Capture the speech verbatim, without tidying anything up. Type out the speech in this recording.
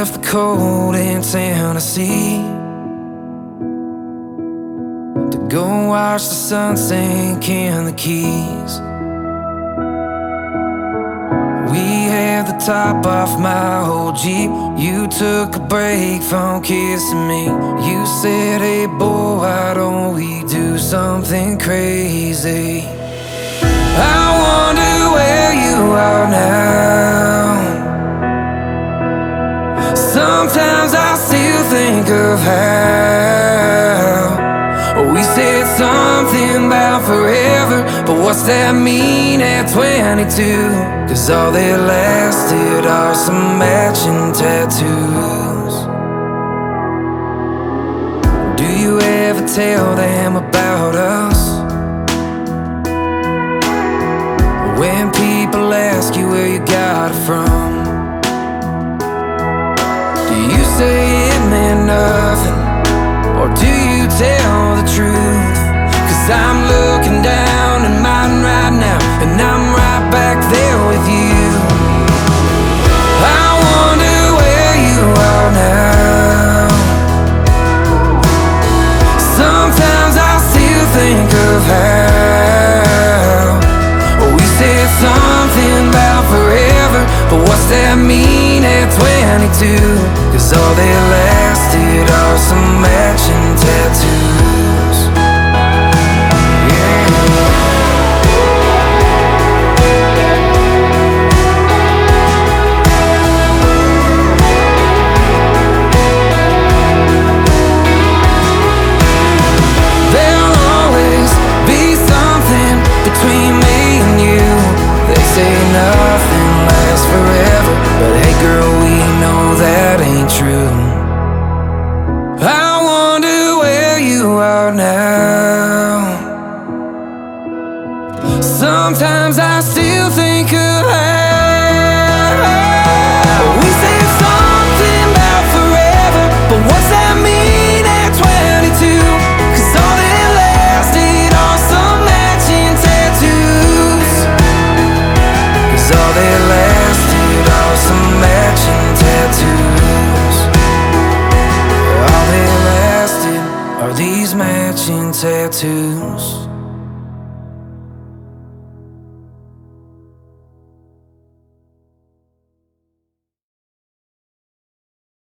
left the cold in Tennessee to go watch the sun sink in the Keys. We had the top off my old Jeep. You took a break from kissing me. You said, hey boy, why don't we do something crazy? I wonder where you are now. Sometimes I still think of how we said something about forever, but what's that mean at twenty-two? Cause all that lasted are some matching tattoos. Do you ever tell them about us? When people ask you where you got it from, do you say it meant nothing, or do you tell the truth? Cause I'm looking down at mine right now, and I'm right back there with you. I wonder where you are now. Sometimes I still think of how we said something about forever, but what's that mean at twenty-two? Cause all that lasted are some matching tattoos. Yeah. There'll always be something between me and you. They say nothing lasts forever, but hey girl, we know that ain't true. I wonder where you are now. Sometimes I still think of how we said something about forever, but what's that mean at twenty-two? Cause all that lasted are some matching tattoos. Cause all that lasted are some matching tattoos. All that lasted are these matching tattoos.